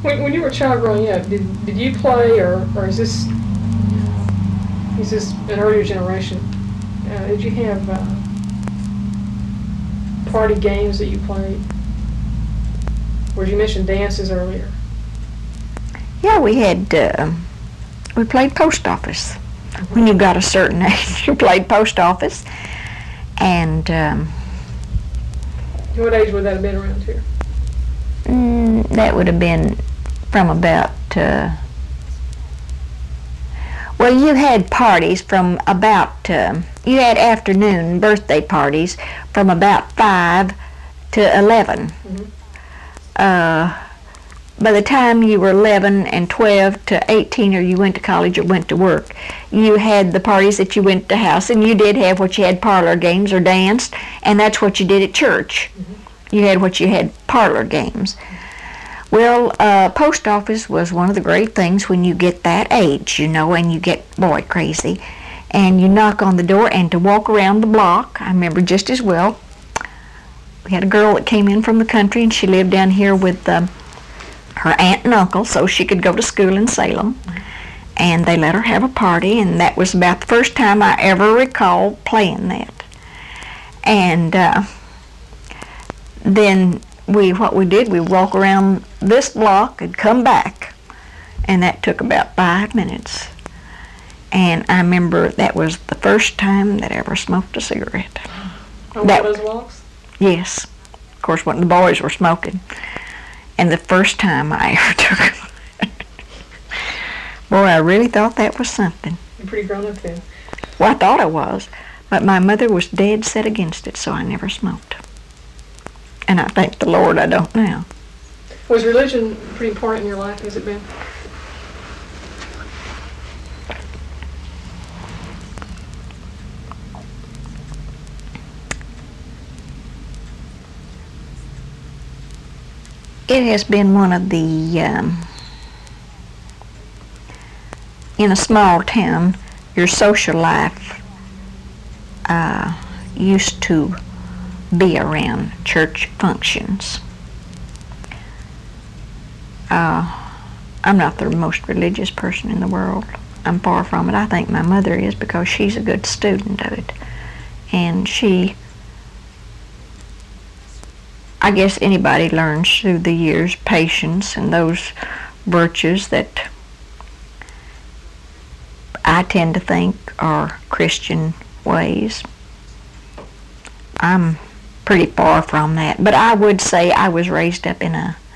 When you were a child growing up, did you play, or is this an earlier generation? Did you have party games that you played? Or you mentioned dances earlier? Yeah, we played post office. When you got a certain age, you played post office. And what age would that have been around here? That would have been from about, well, you had parties from about, you had afternoon birthday parties from about 5 to 11. By the time you were 11 and 12 to 18, or you went to college or went to work, you had the parties that you went to house, and you did have what you had parlor games or danced, and that's what you did at church. You had what you had parlor games. Well, post office was one of the great things when you get that age, you know, and you get boy crazy, and you knock on the door, and to walk around the block, I remember just as well. We had a girl that came in from the country, and she lived down here with her aunt and uncle, so she could go to school in Salem. And they let her have a party, and that was about the first time I ever recall playing that. And then what we did, we walk around this block and come back, and that took about 5 minutes. And I remember that was the first time that I ever smoked a cigarette. On one of those walks? Yes. Of course, when the boys were smoking. And the first time I ever took it. Boy, I really thought that was something. You're pretty grown up then. Well, I thought I was. But my mother was dead set against it, so I never smoked. And I thank the Lord I don't now. Was religion pretty important in your life? Has it been? It has been one of the, in a small town, your social life used to be around church functions. I'm not the most religious person in the world. I'm far from it. I think my mother is, because she's a good student of it. And I guess anybody learns through the years patience and those virtues that I tend to think are Christian ways. I'm pretty far from that, but I would say I was raised up in a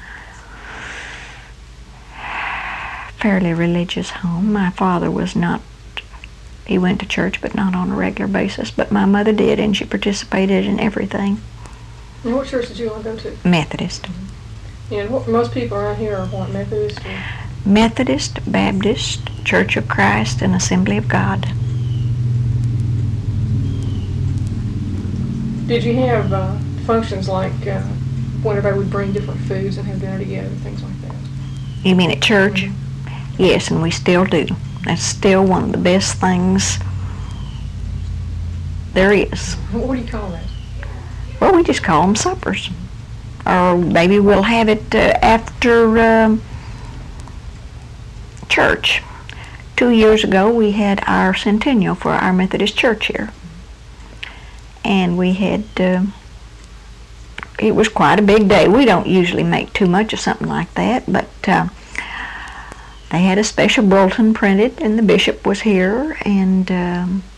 fairly religious home. My father was not. He went to church, but not on a regular basis, but my mother did, and she participated in everything. And what church did you all go to? Methodist. Mm-hmm. And most people around here are what, Methodist? Or? Methodist, Baptist, Church of Christ, and Assembly of God. Did you have functions like when everybody would bring different foods and have dinner together, things like that? You mean at church? Mm-hmm. Yes, and we still do. That's still one of the best things there is. What do you call that? Well, we just call them suppers. Or maybe we'll have it after church. 2 years ago, we had our centennial for our Methodist church here. And we had, it was quite a big day. We don't usually make too much of something like that, but they had a special bulletin printed, and the bishop was here, and